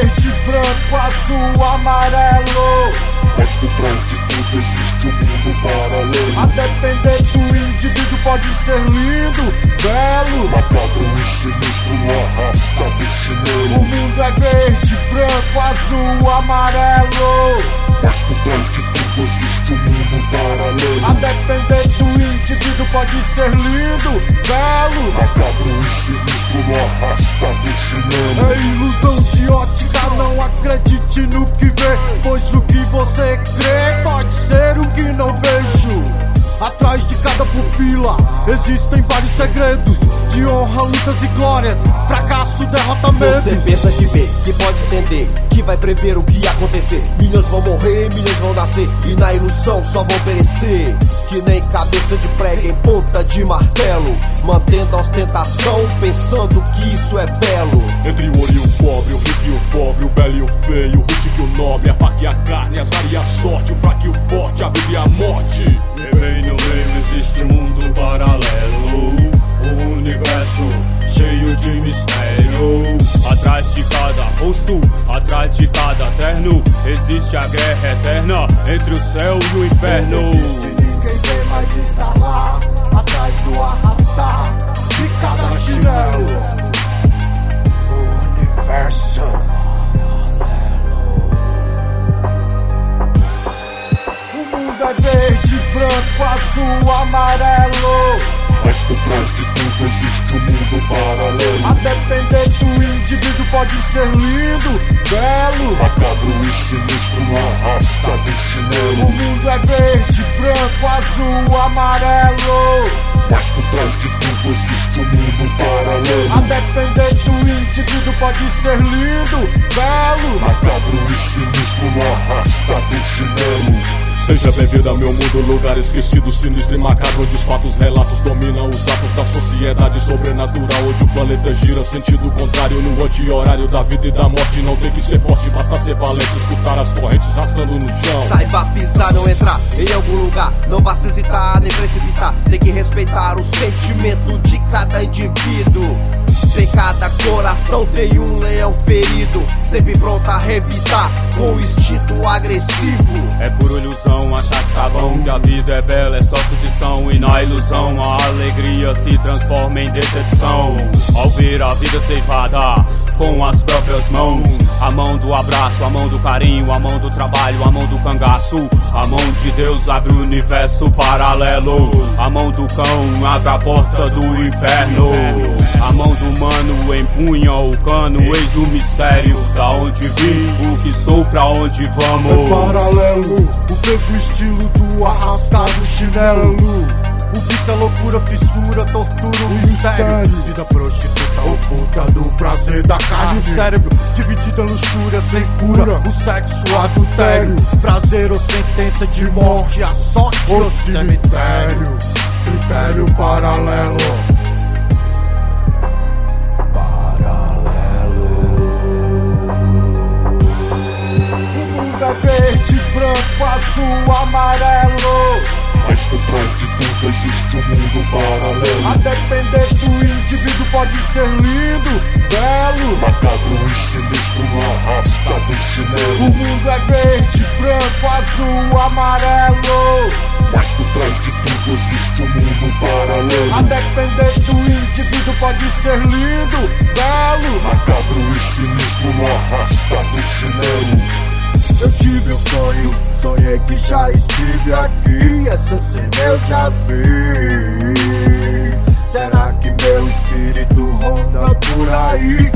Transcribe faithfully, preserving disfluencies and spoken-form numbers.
verde, branco, azul, amarelo. Mas por trás de tudo existe um mundo paralelo. A depender do indivíduo pode ser lindo, belo, macabro e sinistro, arrasta do chinelo. O mundo é verde, branco, azul, amarelo. Mas por trás de tudo existe um mundo paralelo. A depender do indivíduo pode ser lindo, belo, macabro e sinistro, arrasta do chinelo. É ilusão de ótica, não acredite no que vê, pois o que você crê pode ser o que não vejo. Atrás de cada pupila existem vários segredos, de honra, lutas e glórias, fracasso, derrota, medos. Você pensa que vê, que pode entender, que vai prever o que ia acontecer. Milhões vão morrer, milhões vão nascer, e na ilusão só vão perecer. Que nem cabeça de prego em ponta de martelo, mantendo a ostentação, pensando que isso é belo. Entre o ouro e o pobre, o rico e o pobre, o belo e o feio, o rústico e o nobre, a faca e a carne, azar e a sorte, o fraco e o forte, a vida e a morte. E bem no meio existe um mundo paralelo, um universo cheio de mistério. Atrás de cada rosto, atrás de cada terno, existe a guerra eterna entre o céu e o inferno. Ninguém vê, mas está lá, atrás do arrastar de cada chinelo. O universo O mundo é verde, branco, azul, amarelo. Mas por trás de tudo existe um mundo paralelo. A depender do indivíduo pode ser lindo, belo, macabro e sinistro, arrasta do O chinelo. mundo é verde, branco, azul, amarelo. Mas por trás de tudo existe um mundo paralelo. A depender do indivíduo pode ser lindo, belo, macabro e sinistro, arrasta do chinelo. Seja bem-vindo ao meu mundo, lugar esquecido, sinistro e macabro, onde os fatos relatos dominam os atos da sociedade sobrenatural, onde o planeta gira sentido contrário no anti-horário da vida e da morte. Não tem que ser forte, basta ser valente, escutar as correntes rastando no chão. Saiba pisar, não entrar em algum lugar, não vá se hesitar nem precipitar. Tem que respeitar o sentimento de cada indivíduo. Em cada coração tem um leão ferido, sempre pronto a revidar com instinto agressivo. É por ilusão achar que tá bom, que a vida é bela, é só curtição. E na ilusão a alegria se transforma em decepção. Ao ver a vida ceifada com as próprias mãos, a mão do abraço, a mão do carinho, a mão do trabalho, a mão do cangaço. A mão de Deus abre o universo paralelo, a mão do cão abre a porta do inferno. A mão do humano empunha o cano, eis o mistério. Da onde vim, o que sou, pra onde vamos. É paralelo, o peso e estilo do arrastado chinelo. O vício é loucura, fissura, tortura, o mistério. Vida prostituta oculta do prazer da carne. O cérebro dividido em luxúria sem cura, o sexo adultério. Prazer ou sentença de morte, a sorte ou cemitério. Critério paralelo. Verde, branco, azul, amarelo. Mas por trás de tudo existe um mundo paralelo. A depender do indivíduo pode ser lindo, belo, macabro e sinistro, arrasta do O chinelo. mundo é verde, branco, azul, amarelo. Mas por trás de tudo existe um mundo paralelo. A depender do indivíduo pode ser lindo, belo, macabro e sinistro, arrasta do chinelo. Eu tive um sonho, sonhei que já estive aqui. Essa cena eu já vi. Será que meu espírito ronda por aí?